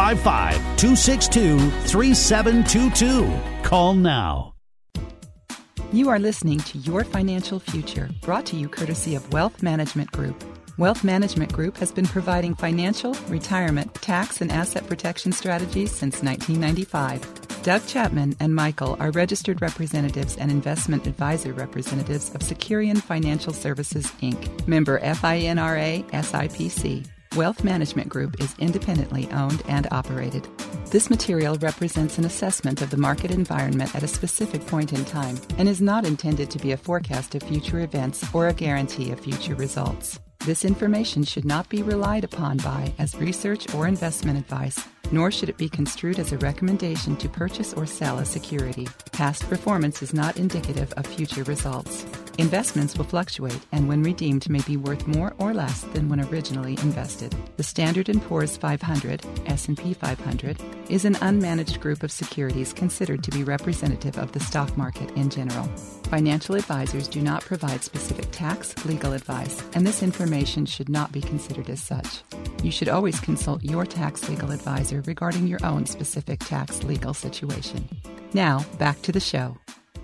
S10: 855-262-3722. Call now.
S8: You are listening to Your Financial Future, brought to you courtesy of Wealth Management Group. Wealth Management Group has been providing financial, retirement, tax, and asset protection strategies since 1995. Doug Chapman and Michael are registered representatives and investment advisor representatives of Securian Financial Services, Inc., member FINRA SIPC. Wealth Management Group is independently owned and operated. This material represents an assessment of the market environment at a specific point in time and is not intended to be a forecast of future events or a guarantee of future results. This information should not be relied upon by as research or investment advice, nor should it be construed as a recommendation to purchase or sell a security. Past performance is not indicative of future results. Investments will fluctuate and when redeemed may be worth more or less than when originally invested. The Standard & Poor's 500, S&P 500, is an unmanaged group of securities considered to be representative of the stock market in general. Financial advisors do not provide specific tax, legal advice, and this information should not be considered as such. You should always consult your tax legal advisor regarding your own specific tax legal situation. Now, back to the show.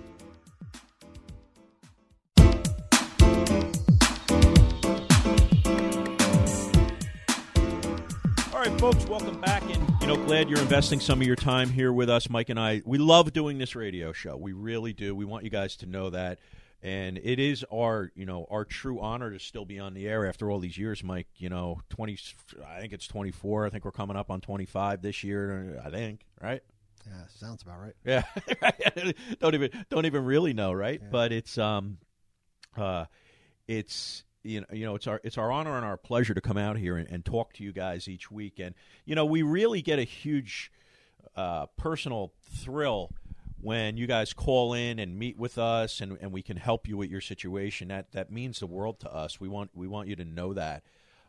S6: All right, folks, welcome back, and glad you're investing some of your time here with us. Mike and I, we love doing this radio show. We really do. We want you guys to know that, and it is our true honor to still be on the air after all these years, Mike. 20, I think it's 24. I think we're coming up on 25 this year. I think, right?
S7: Yeah, sounds about right.
S6: Yeah, don't even really know, right? Yeah. But it's it's our honor and our pleasure to come out here and talk to you guys each week. And, we really get a huge personal thrill when you guys call in and meet with us and we can help you with your situation. That means the world to us. We want you to know that.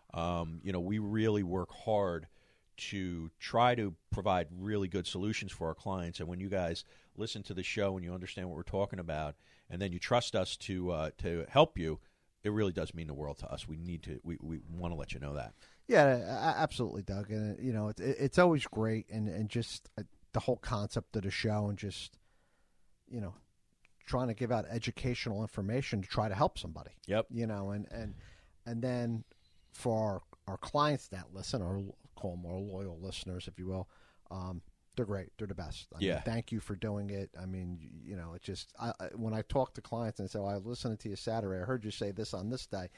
S6: We really work hard to try to provide really good solutions for our clients. And when you guys listen to the show and you understand what we're talking about and then you trust us to help you, it really does mean the world to us. We want to let you know that.
S7: Yeah, absolutely, Doug. And it's always great, and just the whole concept of the show, and just trying to give out educational information to try to help somebody.
S6: Yep.
S7: And then for our clients that listen, or call them our loyal listeners, if you will, they're great. They're the best. I mean, thank you for doing it. I mean, it just when I talk to clients and say, I listened to you Saturday, I heard you say this on this day.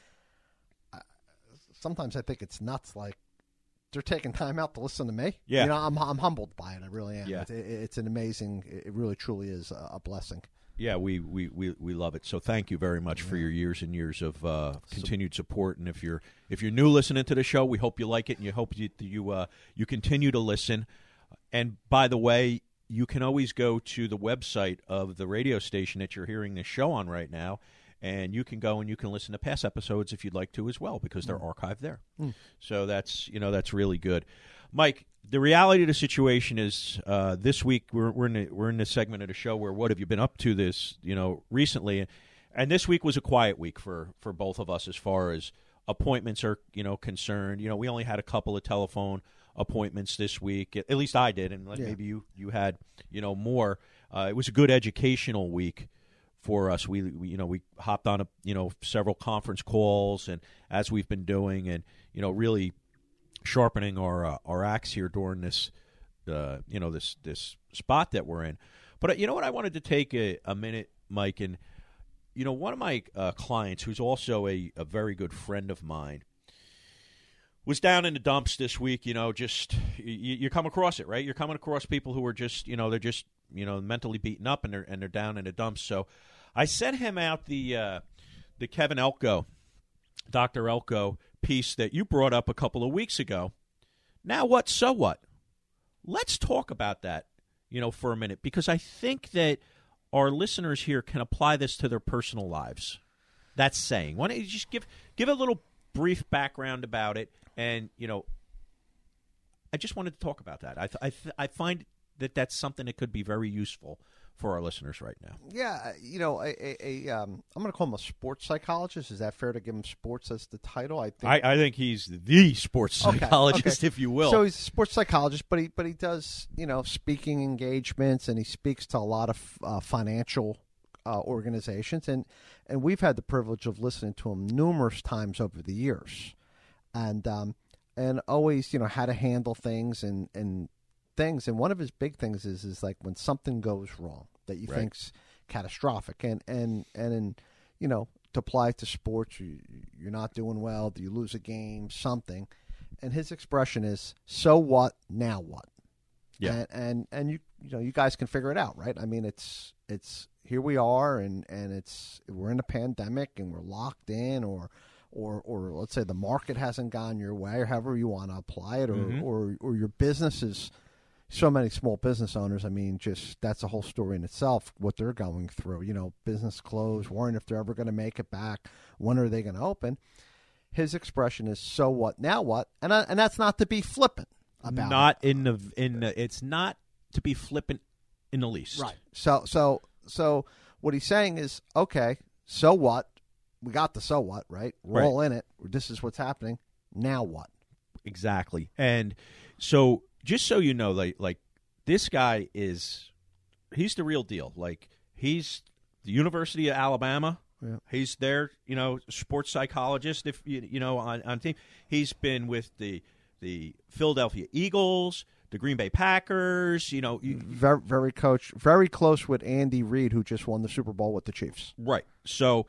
S7: Sometimes I think it's nuts. Like they're taking time out to listen to me.
S6: Yeah.
S7: I'm humbled by it. I really am.
S6: Yeah.
S7: It's an amazing. It really truly is a blessing.
S6: Yeah, we love it. So thank you very much for your years and years of continued support. And if you're new listening to the show, we hope you like it, and you hope you continue to listen. And by the way, you can always go to the website of the radio station that you're hearing this show on right now, and you can go and you can listen to past episodes if you'd like to as well, because they're archived there. So that's really good. Mike, the reality of the situation is this week we're in this segment of the show where what have you been up to this recently, and this week was a quiet week for both of us as far as appointments are concerned. We only had a couple of telephone appointments this week. At least I did, and maybe you had more. It was a good educational week for us. We hopped on several conference calls, and as we've been doing, and really sharpening our axe here during this this spot that we're in. But what I wanted to take a minute, Mike, and one of my clients, who's also a very good friend of mine, was down in the dumps this week. Just you come across it, right? You're coming across people who are just they're just mentally beaten up, and they're down in the dumps. So I sent him out the Kevin Elko, Dr. Elko piece that you brought up a couple of weeks ago. Now what? So what? Let's talk about that, for a minute, because I think that our listeners here can apply this to their personal lives. That's saying. Why don't you just give a little brief background about it? And, I just wanted to talk about that. I find that that's something that could be very useful for our listeners right now.
S7: Yeah, I'm going to call him a sports psychologist. Is that fair to give him sports as the title? I
S6: think he's the sports psychologist, if you will.
S7: So he's a sports psychologist, but he does speaking engagements, and he speaks to a lot of financial organizations, and we've had the privilege of listening to him numerous times over the years, and always how to handle things and things. And one of his big things is like when something goes wrong that you think's catastrophic, and to apply it to sports, you're not doing well, do you lose a game, something, and his expression is, so what, now what?
S6: Yeah.
S7: And you guys can figure it out, right? I mean, it's here we are, and we're in a pandemic, and we're locked in, or let's say the market hasn't gone your way, or however you want to apply it, or your business is so many small business owners, I mean, just that's a whole story in itself, what they're going through. You know, business closed, worrying if they're ever going to make it back. When are they going to open? His expression is, so what, now what? And that's not to be flippant about
S6: not
S7: it.
S6: It's not to be flippant in the least.
S7: Right. So what he's saying is, okay, so what? We got the so what, right? We're all in it. This is what's happening. Now what?
S6: Exactly. And so just so you know, like this guy he's the real deal. Like, he's the University of Alabama.
S7: Yeah.
S6: He's their, sports psychologist, if on team. He's been with the Philadelphia Eagles, the Green Bay Packers,
S7: very, very very close with Andy Reid, who just won the Super Bowl with the Chiefs.
S6: Right. So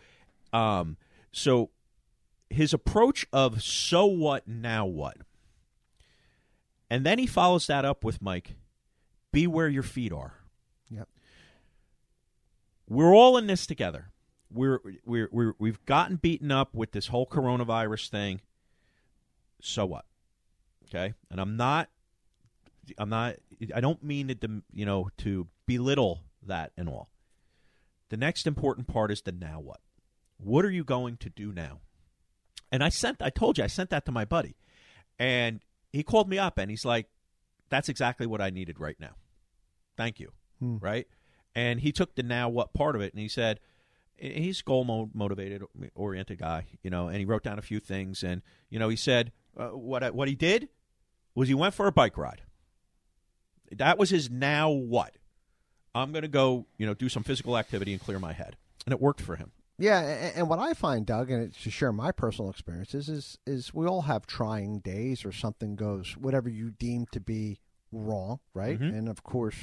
S6: his approach of so what, now what? And then he follows that up with, Mike, be where your feet are.
S7: Yep.
S6: We're all in this together. We've gotten beaten up with this whole coronavirus thing. So what? Okay? And I don't mean to belittle that and all. The next important part is the now what. What are you going to do now? And I told you, I sent that to my buddy. And he called me up and he's like, that's exactly what I needed right now. Thank you. Right? And he took the now what part of it and he said, he's goal-motivated, oriented guy, and he wrote down a few things. And, he said what he did was he went for a bike ride. That was his now what. I'm going to go, do some physical activity and clear my head. And it worked for him.
S7: Yeah, and what I find, Doug, and to share my personal experiences, is we all have trying days or something goes, whatever you deem to be wrong, right?
S6: Mm-hmm.
S7: And, of course,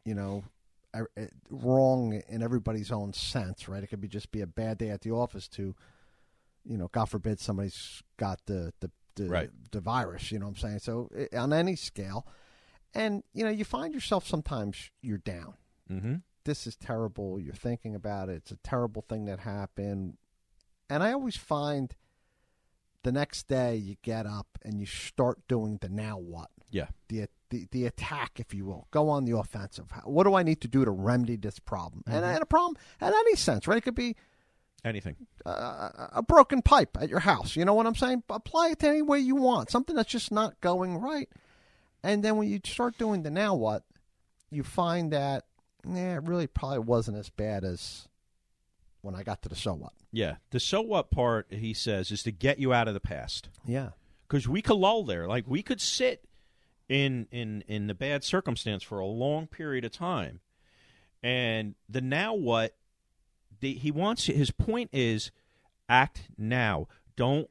S7: wrong in everybody's own sense, right? It could just be a bad day at the office to, God forbid somebody's got the virus, you know what I'm saying? So on any scale. And, you find yourself sometimes you're down.
S6: Mm-hmm.
S7: This is terrible. You're thinking about it. It's a terrible thing that happened. And I always find the next day you get up and you start doing the now what.
S6: Yeah.
S7: The attack, if you will. Go on the offensive. What do I need to do to remedy this problem?
S6: Mm-hmm.
S7: And a problem in any sense, right? It could be
S6: anything.
S7: A broken pipe at your house. You know what I'm saying? Apply it to any way you want. Something that's just not going right. And then when you start doing the now what, you find that it really probably wasn't as bad as when I got to the so what.
S6: Yeah. The so what part, he says, is to get you out of the past.
S7: Yeah.
S6: Because we could lull there. Like, we could sit in the bad circumstance for a long period of time. And the now what, his point is act now. Don't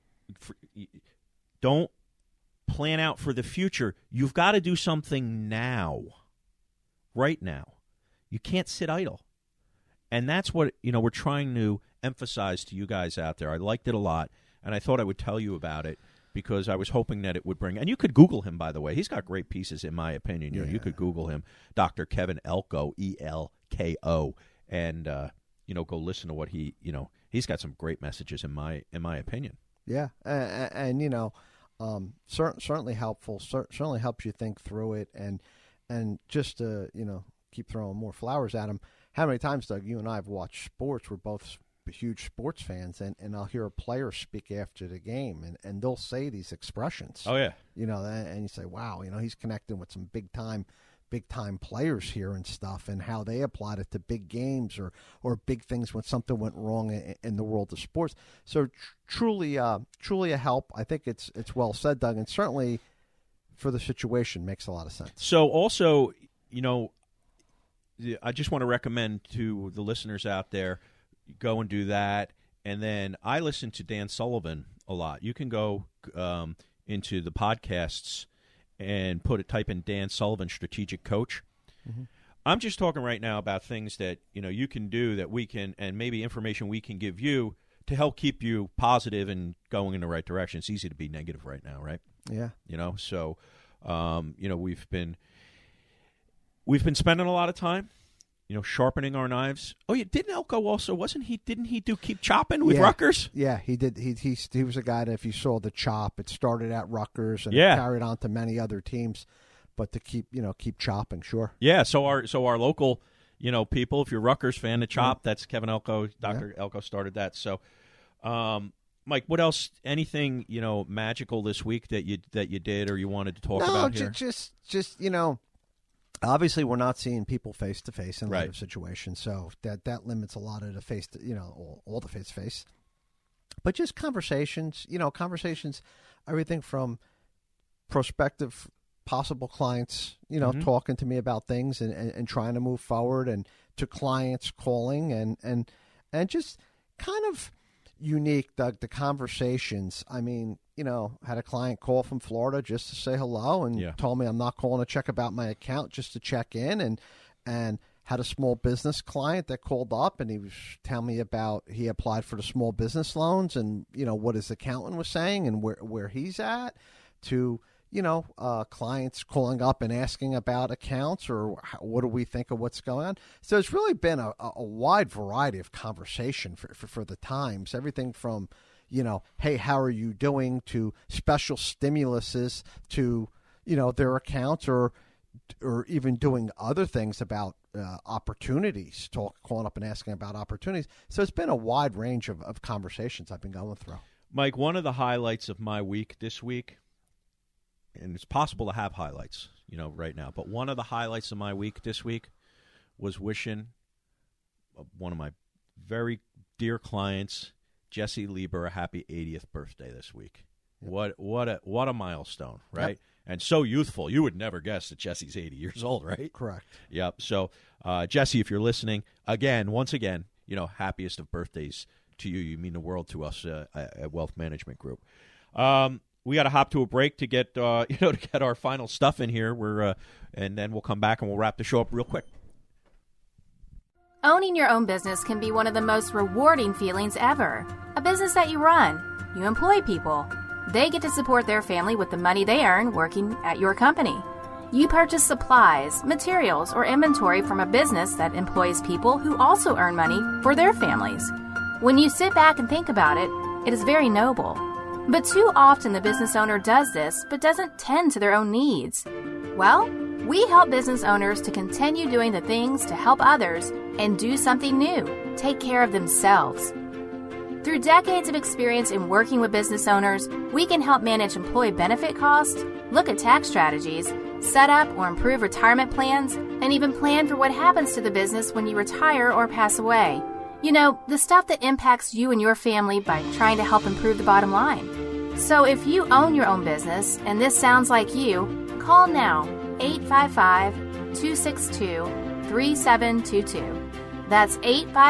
S6: plan out for the future. You've got to do something now. Right now. You can't sit idle. And that's what, we're trying to emphasize to you guys out there. I liked it a lot, and I thought I would tell you about it because I was hoping that it would bring. And you could Google him, by the way. He's got great pieces, in my opinion. You could Google him, Dr. Kevin Elko, ELKO, and go listen to what he's got some great messages in my opinion.
S7: Yeah, and certainly helpful. Certainly helps you think through it, and just to keep throwing more flowers at him. How many times, Doug, you and I have watched sports? We're both huge sports fans, and I'll hear a player speak after the game, and they'll say these expressions.
S6: Oh, yeah.
S7: And you say, wow, he's connecting with some big time players here and stuff, and how they applied it to big games or big things when something went wrong in the world of sports. So truly a help. I think it's well said, Doug, and certainly for the situation makes a lot of sense.
S6: So also, I just want to recommend to the listeners out there, go and do that. And then I listen to Dan Sullivan a lot. You can go into the podcasts and type in Dan Sullivan, strategic coach. Mm-hmm. I'm just talking right now about things that you can do that we can, and maybe information we can give you to help keep you positive and going in the right direction. It's easy to be negative right now, right?
S7: Yeah.
S6: So we've been spending a lot of time, sharpening our knives. Oh, yeah, didn't Elko also, didn't he keep chopping with Rutgers?
S7: Yeah, he did. He was a guy that if you saw the chop, it started at Rutgers and it carried on to many other teams. but to keep chopping. Sure.
S6: Yeah. So our local, people, if you're a Rutgers fan, the Chop, that's Kevin Elko. Dr. Elko started that. So, Mike, what else? Anything magical this week that you did or you wanted to talk about here?
S7: Just obviously we're not seeing people face to face in a lot of situations, so that limits a lot of the face to, all the face to face. But just conversations, everything from prospective possible clients, talking to me about things and trying to move forward, and to clients calling and just kind of unique, Doug, the conversations. I mean, had a client call from Florida just to say hello and told me I'm not calling to check about my account, just to check in, and had a small business client that called up and he was telling me about he applied for the small business loans and, what his accountant was saying and where he's at, to, clients calling up and asking about accounts or what do we think of what's going on. So it's really been a wide variety of conversation for the Times, everything from, hey, how are you doing, to special stimuluses, to, their accounts, or even doing other things about opportunities, calling up and asking about opportunities. So it's been a wide range of conversations I've been going through.
S6: Mike, one of the highlights of my week this week, and it's possible to have highlights, right now, but one of the highlights of my week this week was wishing one of my very dear clients, Jesse Lieber, a happy 80th birthday this week. Yep. What a milestone, right? Yep. And so youthful. You would never guess that Jesse's 80 years old, right?
S7: Correct.
S6: Yep. So, Jesse, if you're listening, once again, happiest of birthdays to you. You mean the world to us at Wealth Management Group. We got to hop to a break to get to get our final stuff in here. And then we'll come back and we'll wrap the show up real quick.
S11: Owning your own business can be one of the most rewarding feelings ever. A business that you run, you employ people. They get to support their family with the money they earn working at your company. You purchase supplies, materials, or inventory from a business that employs people who also earn money for their families. When you sit back and think about it, it is very noble. But too often the business owner does this but doesn't tend to their own needs. Well, we help business owners to continue doing the things to help others and do something new, take care of themselves. Through decades of experience in working with business owners, we can help manage employee benefit costs, look at tax strategies, set up or improve retirement plans, and even plan for what happens to the business when you retire or pass away. The stuff that impacts you and your family by trying to help improve the bottom line. So if you own your own business and this sounds like you, call now, 855-262-3722. That's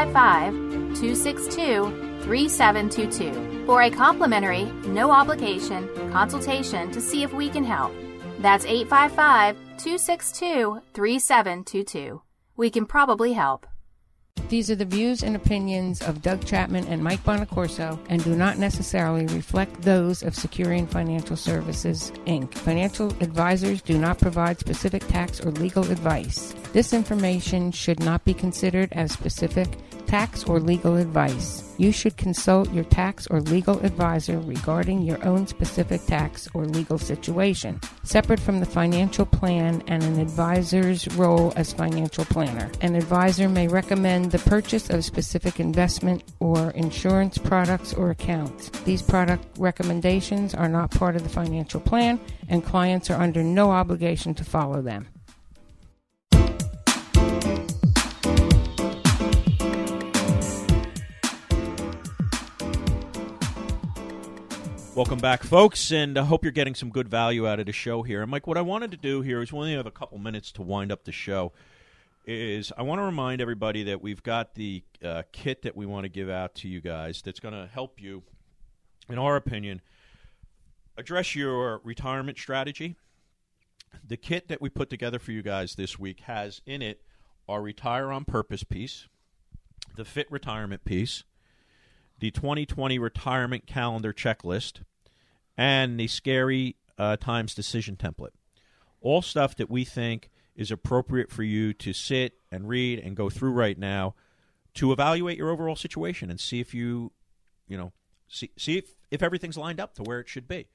S11: 855-262-3722 for a complimentary, no-obligation consultation to see if we can help. That's 855-262-3722. We can probably help.
S12: These are the views and opinions of Doug Chapman and Mike Bonacorso and do not necessarily reflect those of Securian Financial Services, Inc. Financial advisors do not provide specific tax or legal advice. This information should not be considered as specific tax or legal advice. You should consult your tax or legal advisor regarding your own specific tax or legal situation, separate from the financial plan and an advisor's role as financial planner. An advisor may recommend the purchase of specific investment or insurance products or accounts. These product recommendations are not part of the financial plan, and clients are under no obligation to follow them.
S6: Welcome back, folks, and I hope you're getting some good value out of the show here. And, Mike, what I wanted to do here is we only have a couple minutes to wind up the show. I want to remind everybody that we've got the kit that we want to give out to you guys that's going to help you, in our opinion, address your retirement strategy. The kit that we put together for you guys this week has in it our Retire on Purpose piece, the Fit Retirement piece, the 2020 Retirement Calendar Checklist, and the Scary Times Decision Template. All stuff that we think is appropriate for you to sit and read and go through right now to evaluate your overall situation and see if see if everything's lined up to where it should be.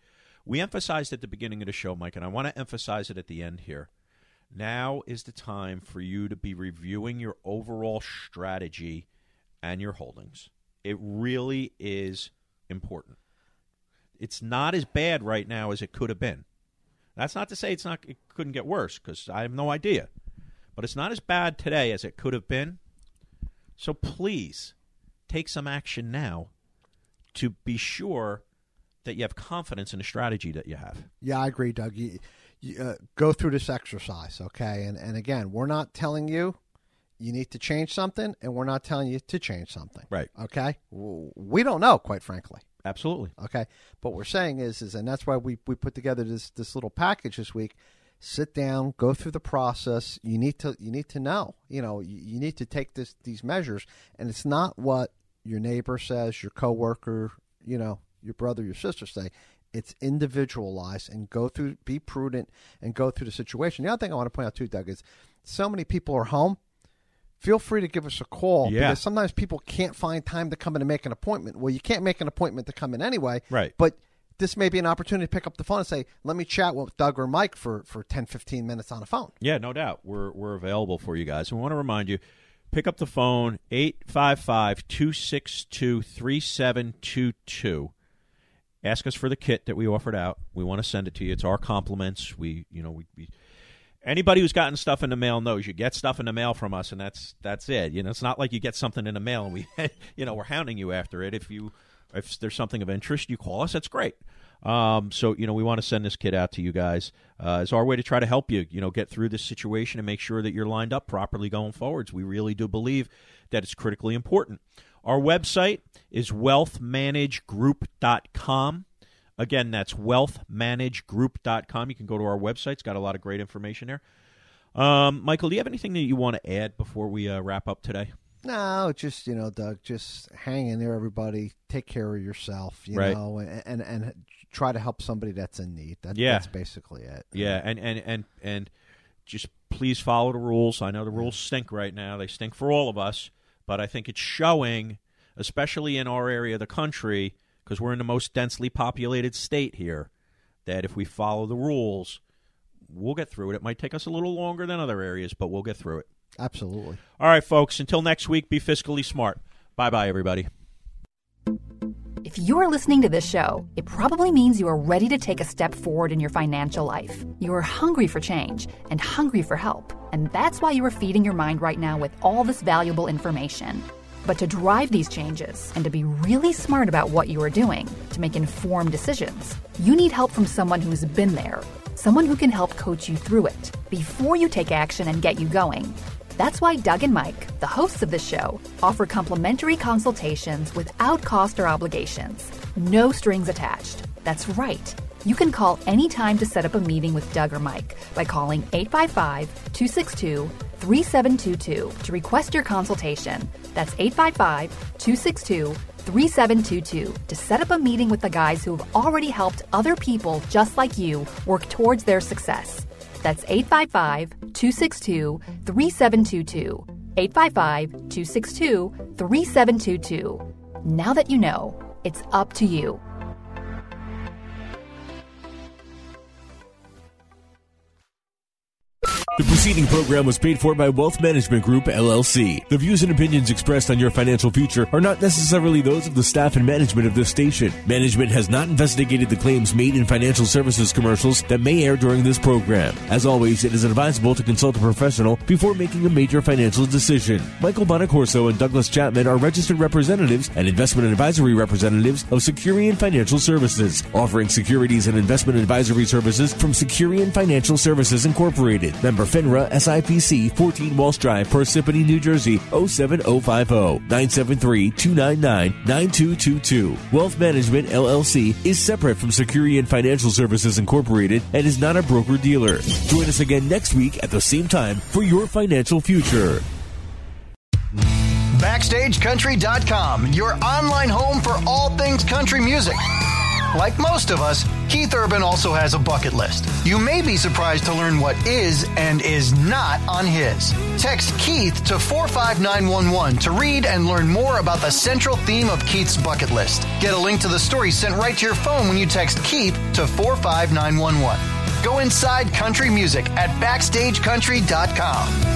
S6: We emphasized at the beginning of the show, Mike, and I want to emphasize it at the end here. Now is the time for you to be reviewing your overall strategy and your holdings. It really is important. It's not as bad right now as it could have been. That's not to say it couldn't get worse, because I have no idea. But it's not as bad today as it could have been. So please take some action now to be sure that you have confidence in the strategy that you have.
S7: Yeah, I agree, Doug. You go through this exercise, okay? And again, we're not telling you need to change something, and we're not telling you to change something.
S6: Right.
S7: Okay? We don't know, quite frankly.
S6: Absolutely.
S7: Okay? But what we're saying is and that's why we put together this little package this week. Sit down, go through the process. You need to know. You need to take these measures, and it's not what your neighbor says, your coworker, your brother, your sister say. It's individualized, and be prudent, and go through the situation. The other thing I want to point out too, Doug, is so many people are home. Feel free to give us a call, because sometimes people can't find time to come in and make an appointment. Well, you can't make an appointment to come in anyway.
S6: Right.
S7: But this may be an opportunity to pick up the phone and say, let me chat with Doug or Mike for 10, 15 minutes on the phone.
S6: Yeah, no doubt. We're available for you guys. And we want to remind you, pick up the phone, 855-262-3722. Ask us for the kit that we offered out. We want to send it to you. It's our compliments. We anybody who's gotten stuff in the mail knows you get stuff in the mail from us, and that's it. It's not like you get something in the mail and we're hounding you after it. If there's something of interest, you call us. That's great. So we want to send this kit out to you guys as our way to try to help you, get through this situation and make sure that you're lined up properly going forwards. We really do believe that it's critically important. Our website is wealthmanagegroup.com. Again, that's wealthmanagegroup.com. You can go to our website. It's got a lot of great information there. Michael, do you have anything that you want to add before we wrap up today?
S7: No, just, Doug, just hang in there, everybody. Take care of yourself, know, and try to help somebody that's in need. That's basically it.
S6: Yeah, and just please follow the rules. I know the rules stink right now. They stink for all of us, but I think it's showing, especially in our area of the country, because we're in the most densely populated state here, that if we follow the rules, we'll get through it. It might take us a little longer than other areas, but we'll get through it.
S7: Absolutely.
S6: All right, folks, until next week, be fiscally smart. Bye-bye, everybody.
S5: If you're listening to this show, it probably means you are ready to take a step forward in your financial life. You are hungry for change and hungry for help, and that's why you are feeding your mind right now with all this valuable information. But to drive these changes and to be really smart about what you are doing, to make informed decisions, you need help from someone who's been there, someone who can help coach you through it before you take action and get you going. That's why Doug and Mike, the hosts of this show, offer complimentary consultations without cost or obligations. No strings attached. That's right. You can call anytime to set up a meeting with Doug or Mike by calling 855-262-3722 to request your consultation. That's 855-262-3722 to set up a meeting with the guys who have already helped other people just like you work towards their success. That's 855-262-3722. 855-262-3722. Now that you know, it's up to you.
S1: The preceding program was paid for by Wealth Management Group, LLC. The views and opinions expressed on your financial future are not necessarily those of the staff and management of this station. Management has not investigated the claims made in financial services commercials that may air during this program. As always, it is advisable to consult a professional before making a major financial decision. Michael Bonacorso and Douglas Chapman are registered representatives and investment advisory representatives of Securian Financial Services, offering securities and investment advisory services from Securian Financial Services Incorporated. Member FINRA SIPC, 14 Walsh Drive, Parsippany, New Jersey, 07050 973-299-9222. Wealth Management, LLC is separate from Securian Financial Services Incorporated and is not a broker-dealer. Join us again next week at the same time for your financial future.
S13: BackstageCountry.com, your online home for all things country music. Like most of us, Keith Urban also has a bucket list. You may be surprised to learn what is and is not on his. Text Keith to 45911 to read and learn more about the central theme of Keith's bucket list. Get a link to the story sent right to your phone when you text Keith to 45911. Go inside country music at BackstageCountry.com.